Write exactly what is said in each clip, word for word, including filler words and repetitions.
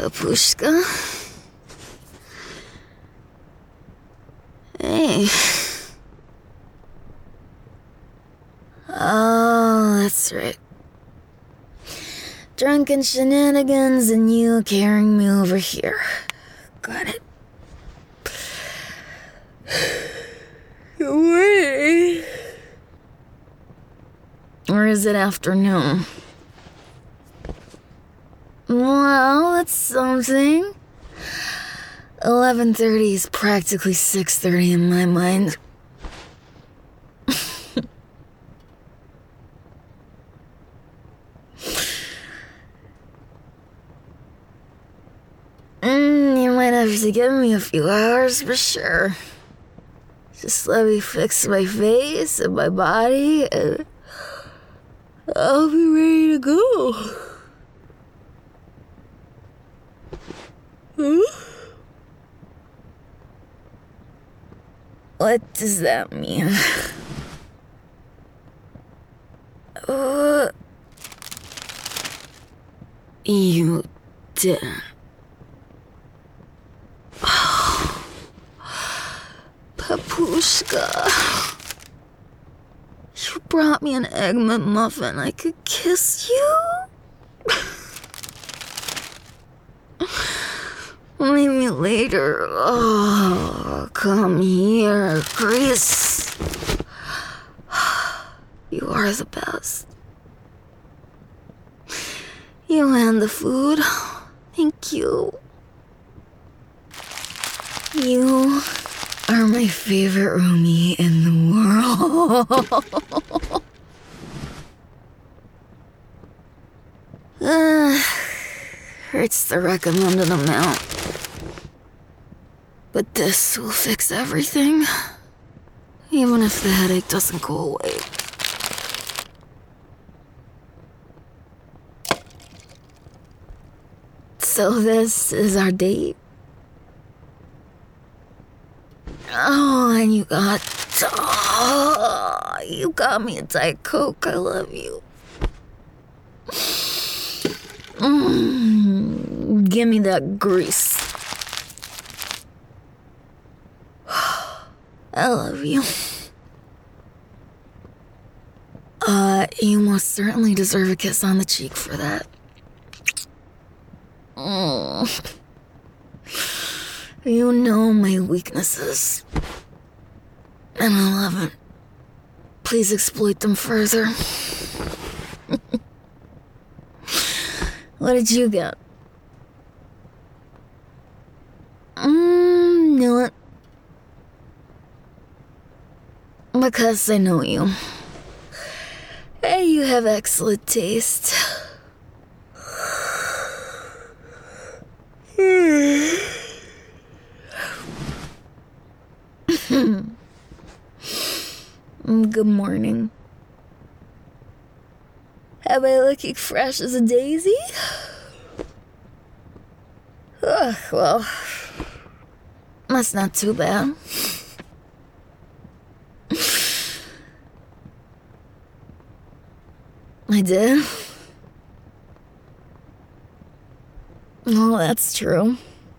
Papushka? Hey. Oh, that's right. Drunken shenanigans and you carrying me over here. Got it. Wait. Or is it afternoon? Well, that's something. eleven thirty is practically six thirty in my mind. mm, you might have to give me a few hours for sure. Just let me fix my face and my body, and I'll be ready to go. Huh? What does that mean? Uh, you didn't. Papushka. You brought me an egg McMuffin. I could kiss you? Maybe later. Oh, come here, Chris. You are the best. You and the food. Thank you. You are my favorite roomie in the world. uh, hurts the recommended amount. But this will fix everything. Even if the headache doesn't go away. So this is our date? Oh, and you got... Oh, you got me a Diet Coke. I love you. Mm, give me that grease. I love you. Uh, you most certainly deserve a kiss on the cheek for that. Mm. You know my weaknesses. And I love it. Please exploit them further. What did you get? Mmm, knew it. Because I know you. Hey, you have excellent taste. Good morning. Am I looking fresh as a daisy? Ugh, well, that's not too bad. I did? Well, that's true.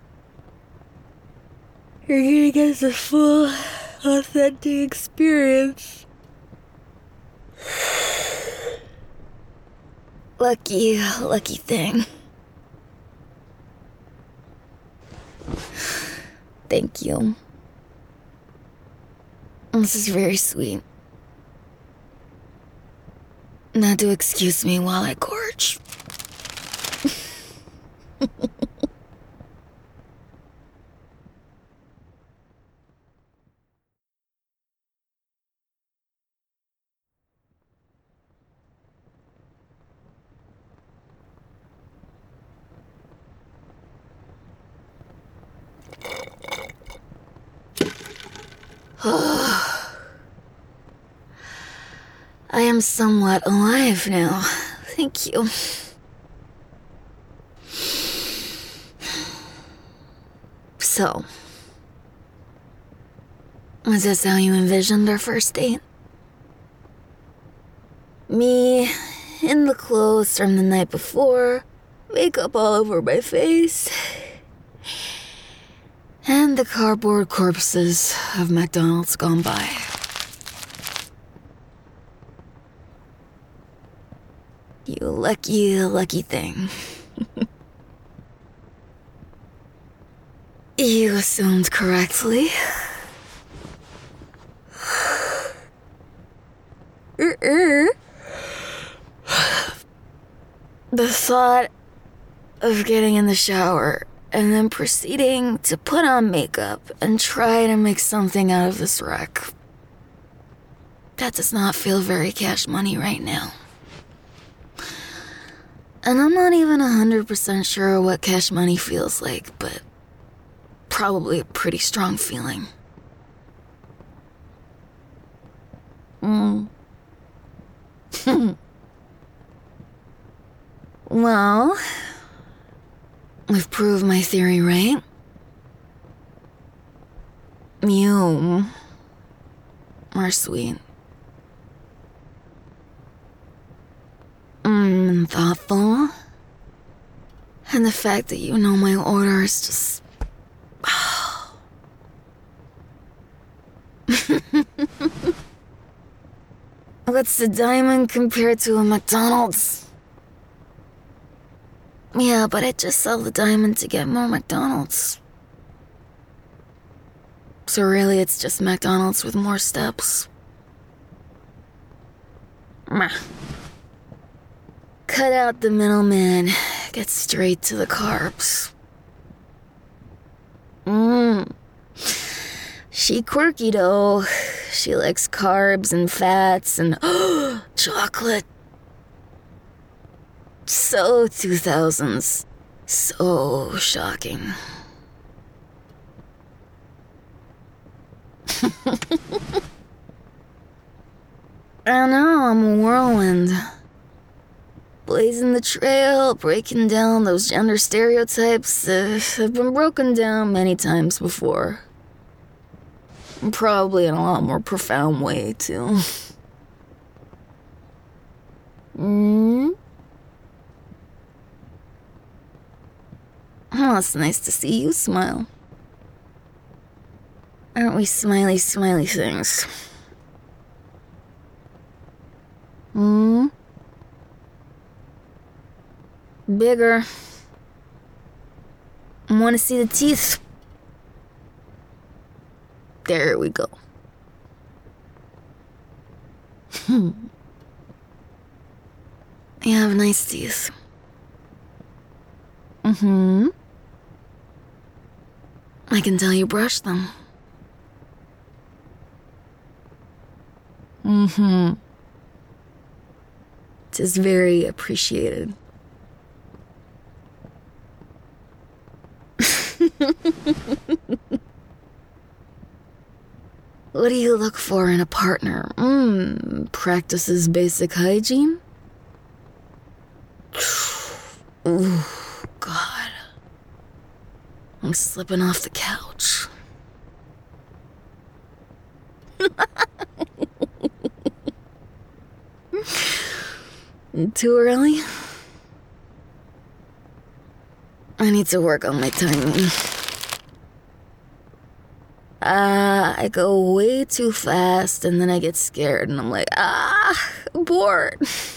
You're gonna get the full, authentic experience. Lucky, lucky thing. Thank you. This is very sweet. Now do excuse me while I gorge. I am somewhat alive now. Thank you. So, was this how you envisioned our first date? Me, in the clothes from the night before, makeup all over my face, and the cardboard corpses of McDonald's gone by. You lucky, lucky thing. You assumed correctly. Uh-uh. The thought of getting in the shower and then proceeding to put on makeup and try to make something out of this wreck. That does not feel very Cash Money right now. And I'm not even one hundred percent sure what Cash Money feels like, but probably a pretty strong feeling. Mm. Well, I've proved my theory right. You are sweet. Mm, thoughtful. And the fact that you know my order is just... What's the diamond compared to a McDonald's? Yeah, but I just sell the diamond to get more McDonald's. So really, it's just McDonald's with more steps. Meh. Cut out the middleman. Get straight to the carbs. Mmm. She quirky though. She likes carbs and fats and chocolate. So two thousands. So shocking. I know, I'm a whirlwind. Blazing the trail, breaking down those gender stereotypes that have been broken down many times before. Probably in a lot more profound way, too. Mm? Oh, it's nice to see you smile. Aren't we smiley, smiley things? Hmm? Bigger. Want to see the teeth? There we go. Hmm. You have nice teeth. Mm-hmm. I can tell you brush them. Mm-hmm. It is very appreciated. What do you look for in a partner? Mmm, practices basic hygiene? Ooh, God. I'm slipping off the couch. Too early? I need to work on my timing. Uh, I go way too fast and then I get scared and I'm like, ah, abort.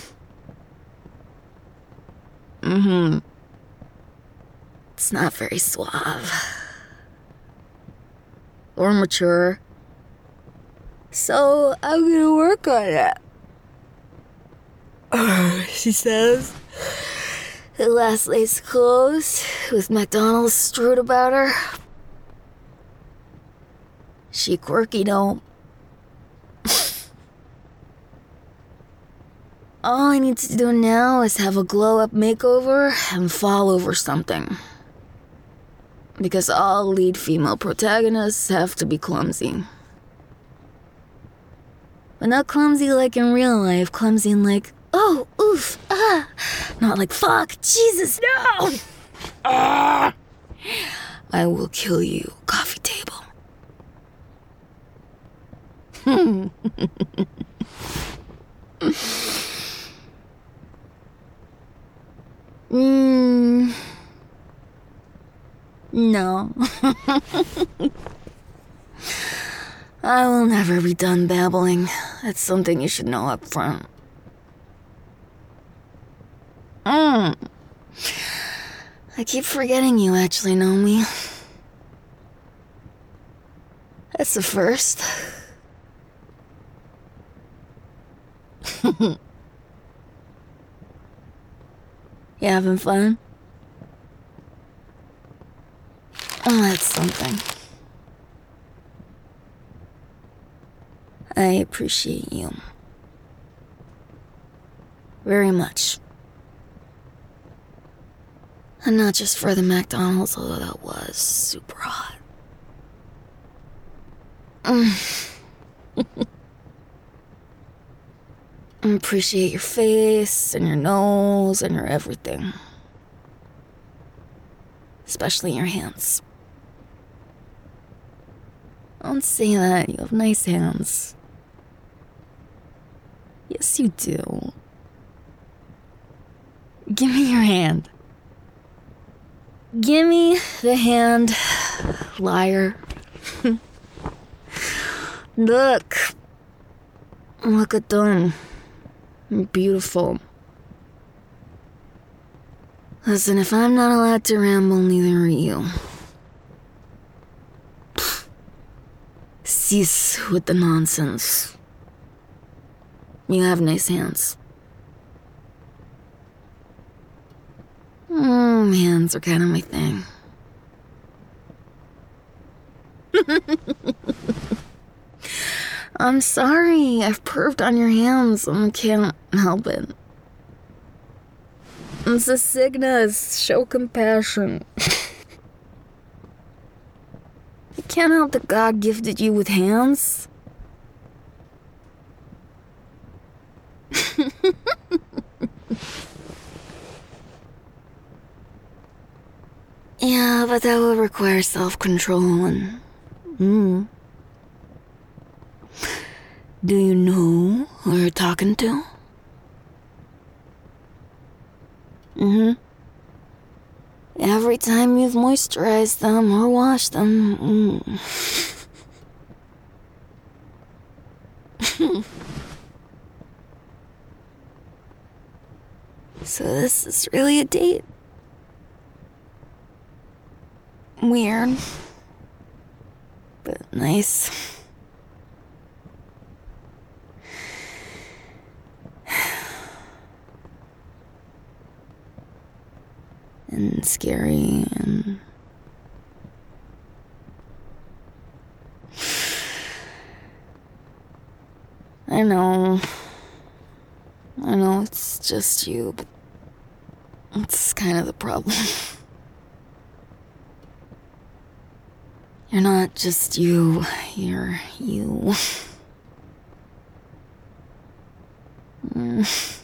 Mm-hmm. It's not very suave. Or mature. So I'm gonna work on it. She says. The last lace clothes with McDonald's strewed about her. She quirky though. All I need to do now is have a glow-up makeover and fall over something. Because all lead female protagonists have to be clumsy. But not clumsy like in real life, clumsy in like, oh, oof, ah. Not like, fuck, Jesus, no! Ah! I will kill you, coffee table. Hmm. mm. No. I will never be done babbling. That's something you should know up front. Mm. I keep forgetting you actually know me. That's the first. You having fun? Oh, that's something. I appreciate you. Very much. And not just for the McDonald's, although that was super hot. Mm. I appreciate your face and your nose and your everything. Especially your hands. Don't say that. You have nice hands. Yes, you do. Give me your hand. Give me the hand, liar. Look. Look at them. Beautiful. Listen, if I'm not allowed to ramble, neither are you. Cease with the nonsense. You have nice hands. Mm, hands are kind of my thing. I'm sorry, I've perved on your hands and I can't help it. It's a sickness. Show compassion. You can't help that God gifted you with hands. Yeah, but that will require self-control and... Mm. Do you know who you're talking to? Mm-hmm. Every time you've moisturized them or washed them, mm. So this is really a date. Weird. But nice. And scary and... I know. I know it's just you, but it's kind of the problem. You're not just you, you're you. Mm.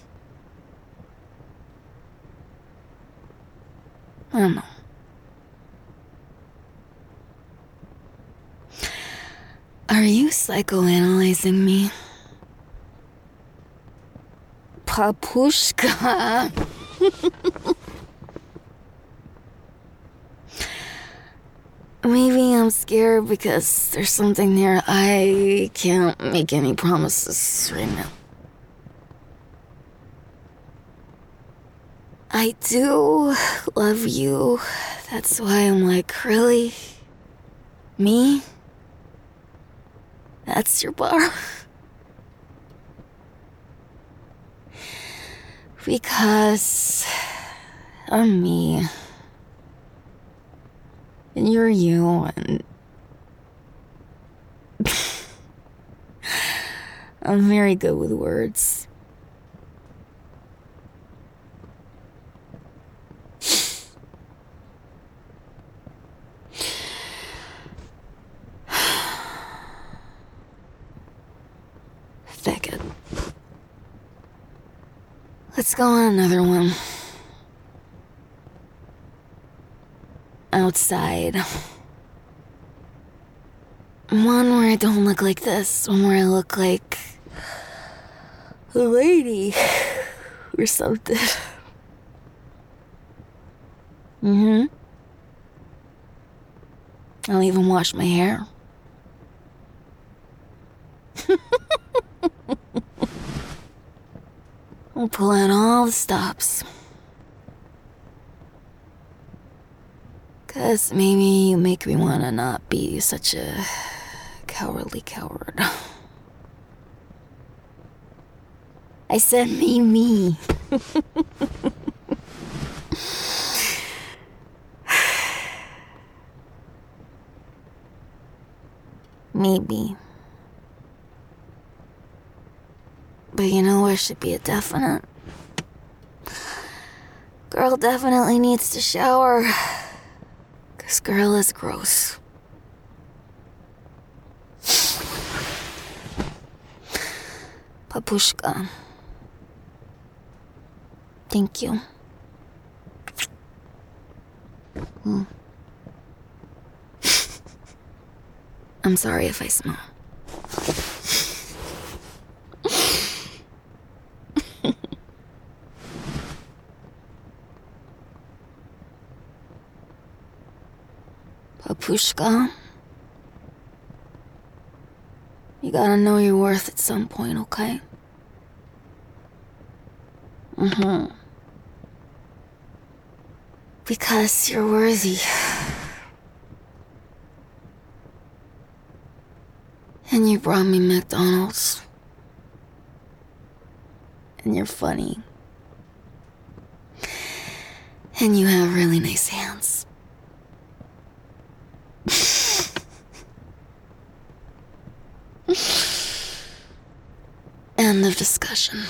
I don't know. Are you psychoanalyzing me? Papushka. Maybe I'm scared because there's something there. I can't make any promises right now. I do love you. That's why I'm like, really? Me? That's your bar? Because I'm me. And you're you, and I'm very good with words. Thicket. Let's go on another one. Outside. One where I don't look like this. One where I look like a lady or something. Mm-hmm. I'll even wash my hair. I'll pull out all the stops. Cause maybe you make me wanna not be such a cowardly coward. I said me, me. Maybe. But you know where should be a definite? Girl definitely needs to shower. Cause girl is gross. Papushka. Thank you. Hmm. I'm sorry if I smell. Papushka, you gotta know your worth at some point, okay? Mm-hmm. Because you're worthy. And you brought me McDonald's. And you're funny. And you have really nice hands. End of discussion.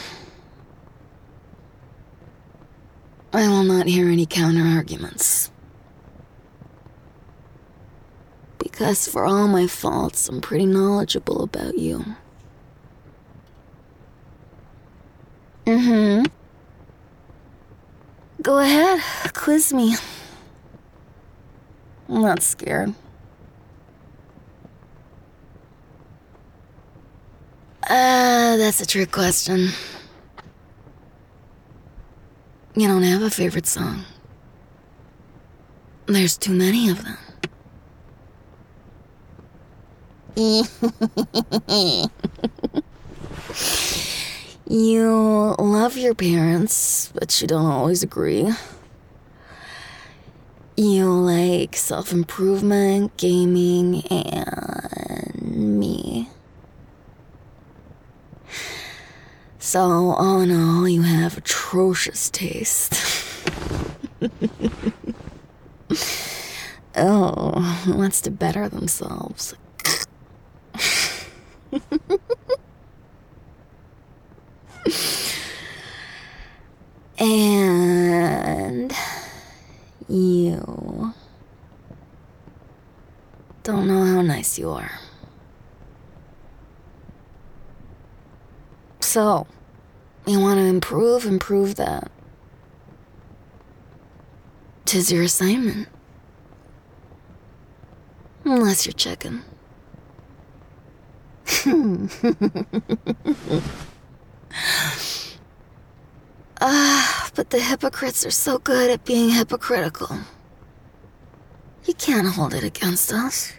I will not hear any counter-arguments. Because for all my faults, I'm pretty knowledgeable about you. Mm-hmm. Go ahead, quiz me. I'm not scared. Ah, uh, that's a trick question. You don't have a favorite song. There's too many of them. You love your parents, but you don't always agree. You like self-improvement, gaming, and me. So, all in all, you have atrocious taste. Oh, who wants to better themselves? And you don't know how nice you are. So, you want to improve, improve that. 'Tis your assignment. Unless you're checking. Ah, but the hypocrites are so good at being hypocritical. You can't hold it against us.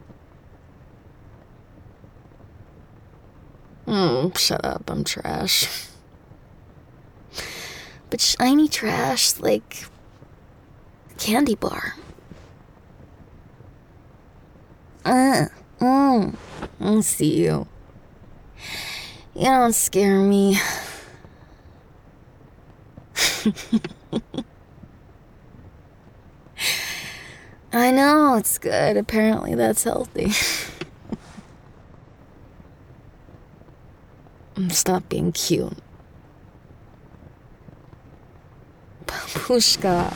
Mm, shut up, I'm trash. But shiny trash like a candy bar. Uh, mm, I see you. You don't scare me. I know, it's good. Apparently that's healthy. Stop being cute. Papushka.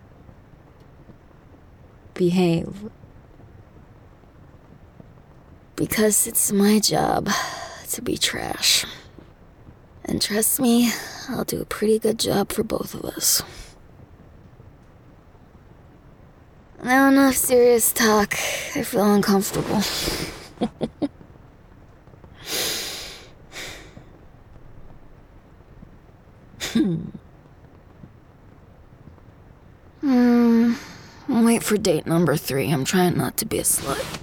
Behave. Because it's my job to be trash. And trust me, I'll do a pretty good job for both of us. Now enough serious talk. I feel uncomfortable. Hmm. Hmm. wait for date number three. I'm trying not to be a slut.